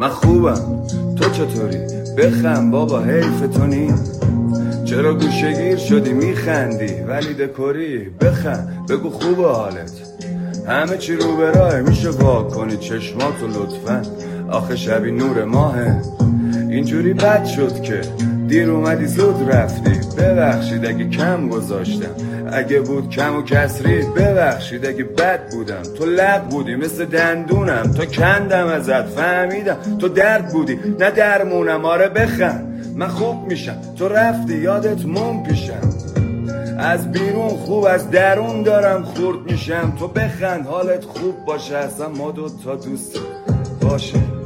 من خوبم، تو چطوری؟ بخند بابا، حیف تو نی. چرا گوشه‌گیر شدی میخندی ولی دکوری؟ بخند بگو خوبه حالت، همه چی رو به راه، میشه وا کنی چشماتو لطفا؟ آخه شبی نور ماهه، اینجوری بد شد که دیر اومدی زود رفتی. ببخشید اگه کم گذاشتم، اگه بود کم و کسری. ببخشید اگه بد بودم، تو لب بودی مثل دندونم، تو کندم ازت فهمیدم تو درد بودی نه درمونم. آره بخند من خوب میشم، تو رفتی یادت مون پیشم. از بیرون خوب از درون دارم خورد میشم. تو بخند حالت خوب باشه، اصلا ما دوتا دوست باشه.